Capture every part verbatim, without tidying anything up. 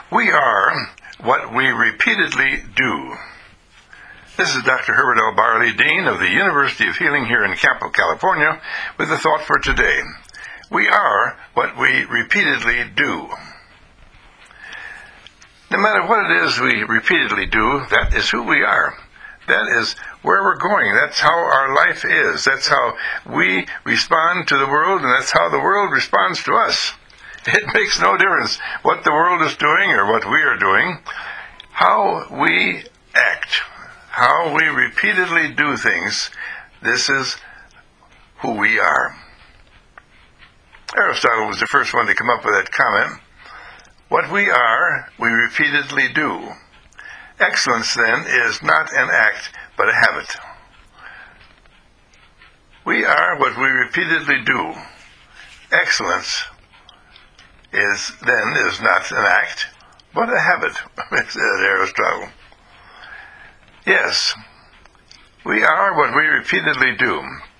We are what we repeatedly do. This is Doctor Herbert L. Barley, Dean of the University of Healing here in Campo, California, with a thought for today. We are what we repeatedly do. No matter what it is we repeatedly do, that is who we are. That is where we're going. That's how our life is. That's how we respond to the world, and that's how the world responds to us. It makes no difference what the world is doing or what we are doing. How we act, how we repeatedly do things, this is who we are. Aristotle was the first one to come up with that comment. What we are, we repeatedly do. Excellence, then, is not an act, but a habit. We are what we repeatedly do. Excellence is, then, is not an act, but a habit, said Aristotle. Yes, we are what we repeatedly do.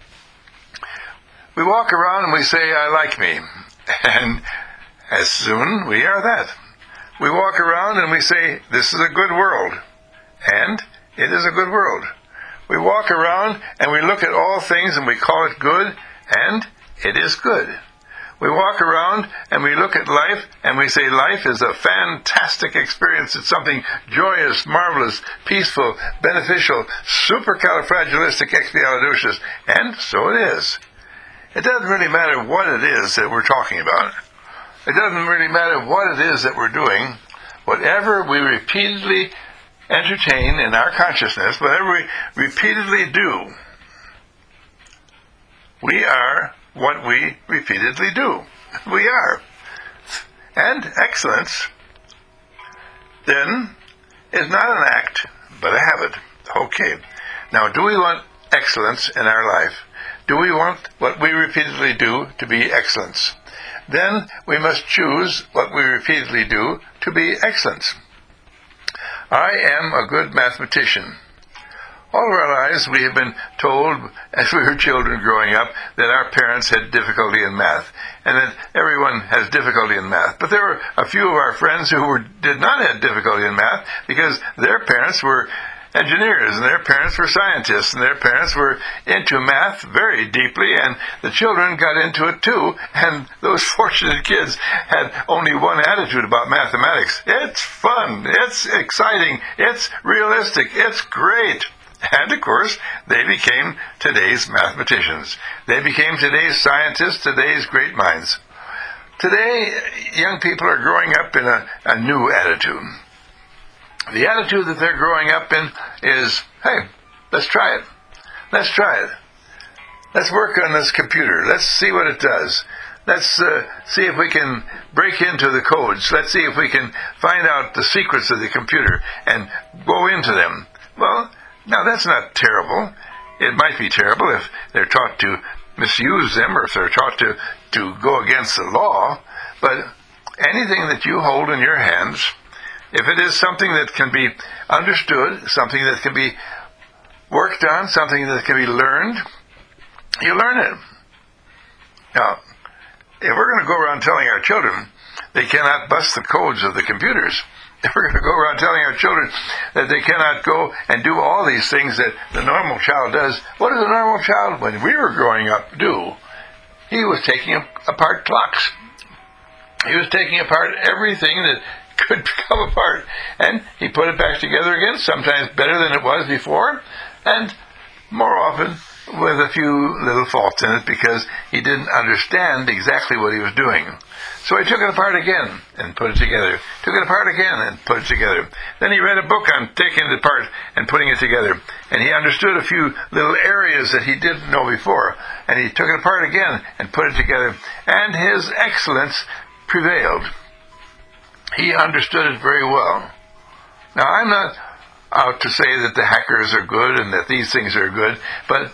We walk around and we say, I like me, and as soon we are that. We walk around and we say, this is a good world, and it is a good world. We walk around and we look at all things and we call it good, and it is good. We walk around and we look at life and we say life is a fantastic experience. It's something joyous, marvelous, peaceful, beneficial, supercalifragilisticexpialidocious, and so it is. It doesn't really matter what it is that we're talking about. It doesn't really matter what it is that we're doing. Whatever we repeatedly entertain in our consciousness, whatever we repeatedly do, we are what we repeatedly do. We are. And excellence, then, is not an act, but a habit. Okay. Now, do we want excellence in our life? Do we want what we repeatedly do to be excellence? Then we must choose what we repeatedly do to be excellence. I am a good mathematician. All of our lives we have been told, as we were children growing up, that our parents had difficulty in math, and that everyone has difficulty in math. But there were a few of our friends who were, did not have difficulty in math because their parents were engineers, and their parents were scientists, and their parents were into math very deeply, and the children got into it too, and those fortunate kids had only one attitude about mathematics. It's fun, it's exciting, it's realistic, it's great. And, of course, they became today's mathematicians. They became today's scientists, today's great minds. Today, young people are growing up in a, a new attitude. The attitude that they're growing up in is, hey, let's try it. Let's try it. Let's work on this computer. Let's see what it does. Let's uh, see if we can break into the codes. Let's see if we can find out the secrets of the computer and go into them. Well, now that's not terrible. It might be terrible if they're taught to misuse them or if they're taught to, to go against the law. But anything that you hold in your hands, if it is something that can be understood, something that can be worked on, something that can be learned, you learn it. Now, if we're going to go around telling our children they cannot bust the codes of the computers, if we're going to go around telling our children that they cannot go and do all these things that the normal child does, what does a normal child, when we were growing up, do? He was taking apart clocks. He was taking apart everything that could come apart, and he put it back together again, sometimes better than it was before, and more often with a few little faults in it because he didn't understand exactly what he was doing. So he took it apart again and put it together. Took it apart again and put it together. Then he read a book on taking it apart and putting it together, and he understood a few little areas that he didn't know before, and he took it apart again and put it together, and his excellence prevailed. He understood it very well. Now, I'm not out to say that the hackers are good and that these things are good, but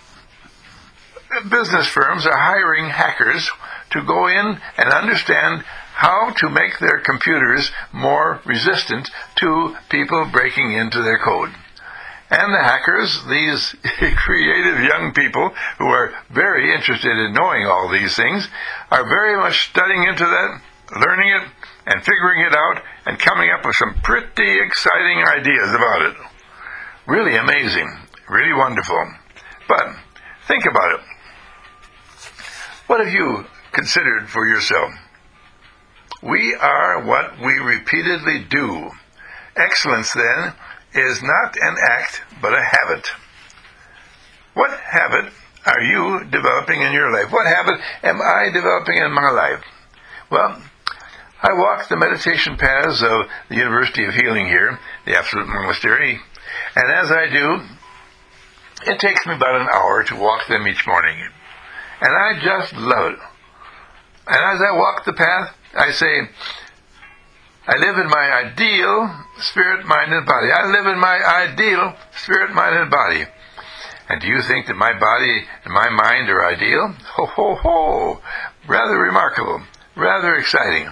business firms are hiring hackers to go in and understand how to make their computers more resistant to people breaking into their code. And the hackers, these creative young people who are very interested in knowing all these things, are very much studying into that, learning it and figuring it out and coming up with some pretty exciting ideas about it. Really amazing, really wonderful. But think about it. What have you considered for yourself? We are what we repeatedly do. Excellence, then, is not an act, but a habit. What habit are you developing in your life? What habit am I developing in my life? Well, I walk the meditation paths of the University of Healing here, the Absolute Monastery, and as I do, it takes me about an hour to walk them each morning. And I just love it. And as I walk the path, I say, I live in my ideal spirit, mind, and body. I live in my ideal spirit, mind, and body. And do you think that my body and my mind are ideal? Ho, ho, ho! Rather remarkable. Rather exciting.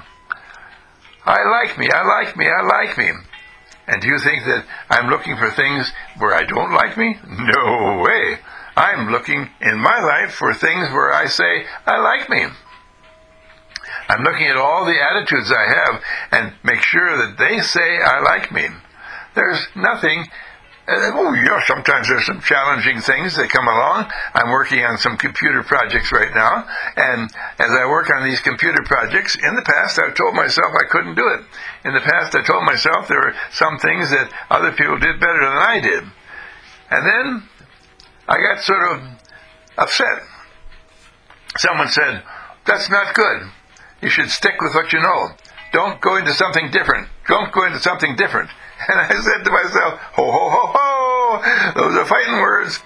I like me, I like me, I like me. And do you think that I'm looking for things where I don't like me? No way. I'm looking in my life for things where I say, I like me. I'm looking at all the attitudes I have and make sure that they say, I like me. There's nothing. Uh, oh, yeah, sometimes there's some challenging things that come along. I'm working on some computer projects right now, and as I work on these computer projects, in the past I've told myself I couldn't do it. In the past I told myself there were some things that other people did better than I did. And then I got sort of upset. Someone said, that's not good. You should stick with what you know. Don't go into something different. Don't go into something different. And I said to myself, ho, ho, ho, ho, those are fighting words.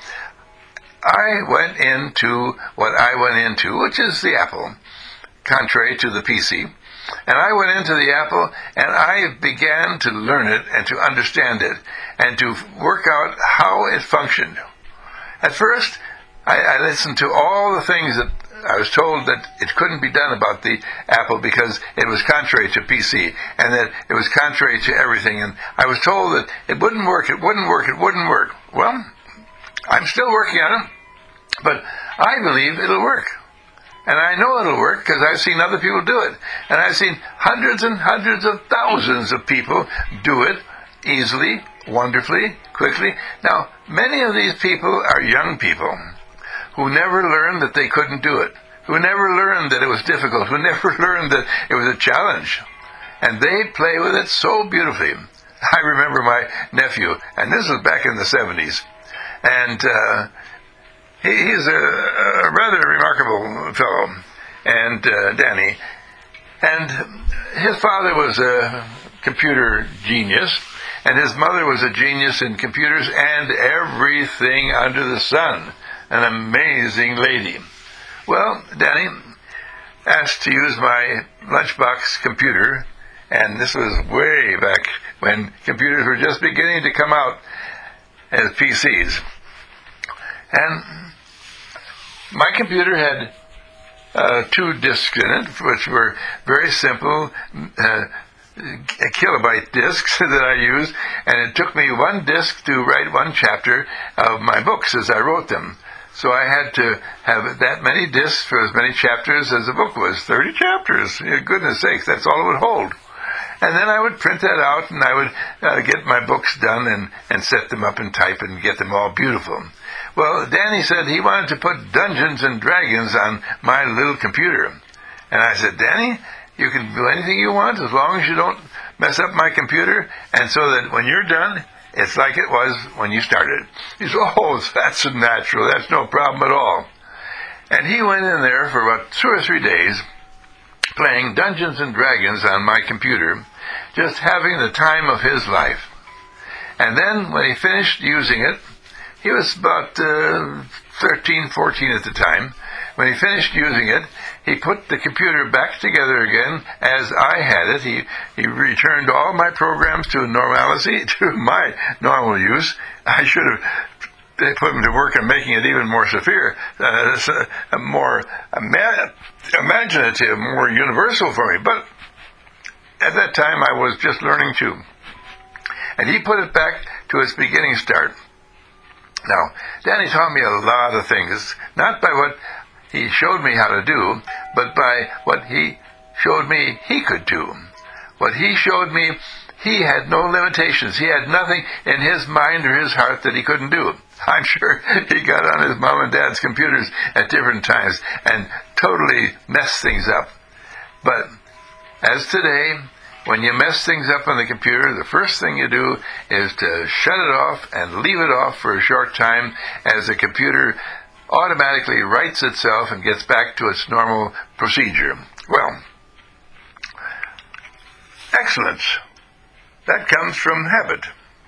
I went into what I went into, which is the Apple, contrary to the P C. And I went into the Apple, and I began to learn it and to understand it and to work out how it functioned. At first, I, I listened to all the things that I was told that it couldn't be done about the Apple because it was contrary to P C and that it was contrary to everything. And I was told that it wouldn't work, it wouldn't work, it wouldn't work. Well, I'm still working on it, but I believe it'll work. And I know it'll work because I've seen other people do it. And I've seen hundreds and hundreds of thousands of people do it easily, wonderfully, quickly. Now, many of these people are young people who never learned that they couldn't do it, who never learned that it was difficult, who never learned that it was a challenge. And they play with it so beautifully. I remember my nephew, and this was back in the seventies, and uh, he, he's a, a rather remarkable fellow, and uh, Danny, and his father was a computer genius, and his mother was a genius in computers and everything under the sun. An amazing lady. Well, Danny asked to use my lunchbox computer, and this was way back when computers were just beginning to come out as P Cs. And my computer had uh, two disks in it, which were very simple uh, kilobyte disks that I used, and it took me one disk to write one chapter of my books as I wrote them. So I had to have that many discs for as many chapters as the book was. thirty chapters. For goodness sakes, that's all it would hold. And then I would print that out, and I would uh, get my books done and, and set them up in type and get them all beautiful. Well, Danny said he wanted to put Dungeons and Dragons on my little computer. And I said, Danny, you can do anything you want as long as you don't mess up my computer, and so that when you're done, it's like it was when you started. He said, oh, that's natural. That's no problem at all. And he went in there for about two or three days playing Dungeons and Dragons on my computer, just having the time of his life. And then when he finished using it, he was about uh, thirteen, fourteen at the time. When he finished using it, he put the computer back together again as I had it. He he returned all my programs to normalcy, to my normal use. I should have put him to work on making it even more severe, uh, more ima- imaginative, more universal for me. But at that time, I was just learning too. And he put it back to its beginning start. Now, Danny taught me a lot of things, not by what he showed me how to do, but by what he showed me he could do. What he showed me, he had no limitations. He had nothing in his mind or his heart that he couldn't do. I'm sure he got on his mom and dad's computers at different times and totally messed things up. But as today, when you mess things up on the computer, the first thing you do is to shut it off and leave it off for a short time as the computer automatically rights itself and gets back to its normal procedure. Well, excellence, that comes from habit.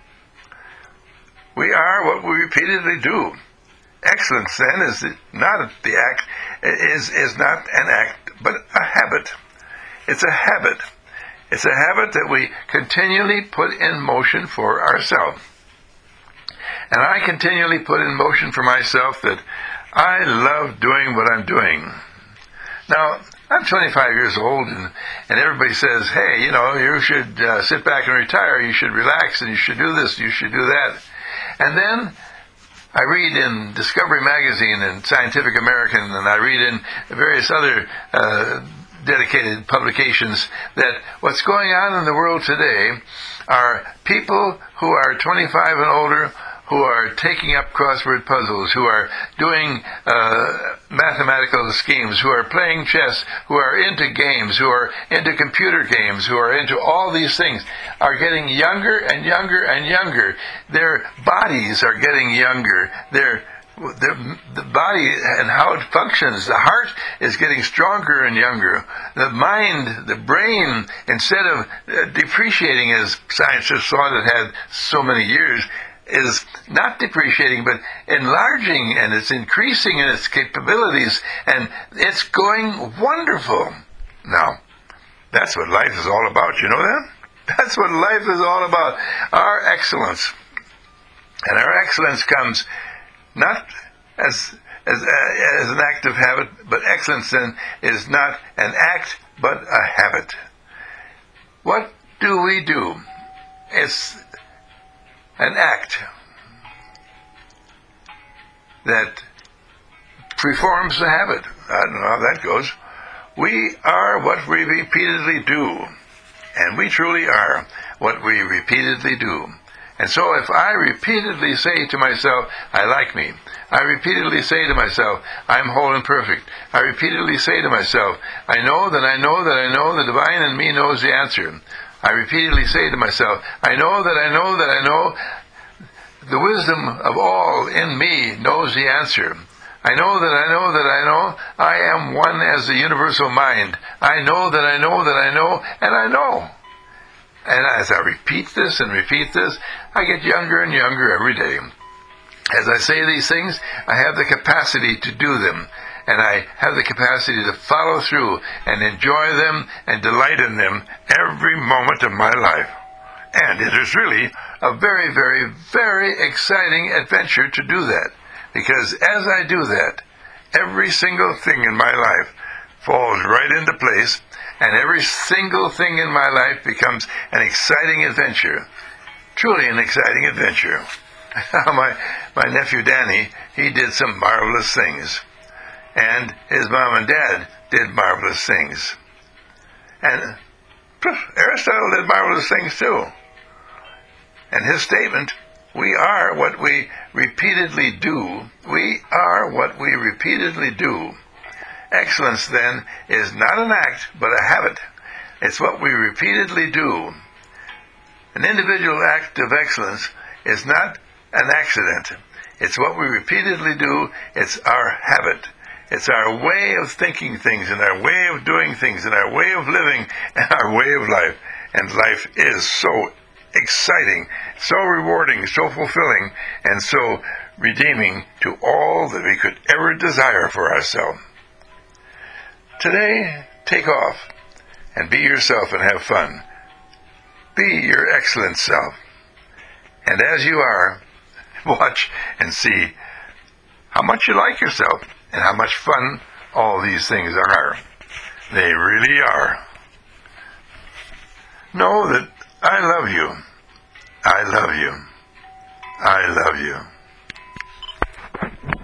We are what we repeatedly do. Excellence, then, is not the act, is, is not an act, but a habit. It's a habit. It's a habit that we continually put in motion for ourselves. And I continually put in motion for myself that I love doing what I'm doing. Now, I'm twenty-five years old, and, and everybody says, hey, you know, you should uh, sit back and retire, you should relax, and you should do this, you should do that. And then I read in Discovery Magazine and Scientific American, and I read in various other uh, dedicated publications that what's going on in the world today are people who are twenty-five and older who are taking up crossword puzzles, who are doing uh, mathematical schemes, who are playing chess, who are into games, who are into computer games, who are into all these things, are getting younger and younger and younger. Their bodies are getting younger. Their The, the body and how it functions, the heart is getting stronger and younger. The mind, the brain, instead of uh, depreciating as scientists thought it had so many years, is not depreciating but enlarging, and it's increasing in its capabilities, and it's going wonderful. Now, that's what life is all about, you know that? That's what life is all about, our excellence. And our excellence comes not as, as, uh, as an act of habit, but excellence then is not an act, but a habit. What do we do? It's an act that performs the habit. I don't know how that goes. We are what we repeatedly do, and we truly are what we repeatedly do. And so if I repeatedly say to myself, I like me, I repeatedly say to myself, I'm whole and perfect, I repeatedly say to myself, I know that I know that I know the divine in me knows the answer, I repeatedly say to myself, I know that I know that I know the wisdom of all in me knows the answer. I know that I know that I know I am one as the universal mind. I know that I know that I know, and I know. And as I repeat this and repeat this, I get younger and younger every day. As I say these things, I have the capacity to do them, and I have the capacity to follow through and enjoy them and delight in them every moment of my life. And it is really a very, very, very exciting adventure to do that, because as I do that, every single thing in my life falls right into place, and every single thing in my life becomes an exciting adventure. Truly an exciting adventure. my, my nephew Danny, he did some marvelous things. And his mom and dad did marvelous things. And Aristotle did marvelous things too. And his statement, we are what we repeatedly do. We are what we repeatedly do. Excellence, then, is not an act, but a habit. It's what we repeatedly do. An individual act of excellence is not an accident. It's what we repeatedly do. It's our habit. It's our way of thinking things, and our way of doing things, and our way of living, and our way of life. And life is so exciting, so rewarding, so fulfilling, and so redeeming to all that we could ever desire for ourselves. Today, take off and be yourself and have fun. Be your excellent self. And as you are, watch and see how much you like yourself and how much fun all these things are. They really are. Know that I love you. I love you. I love you.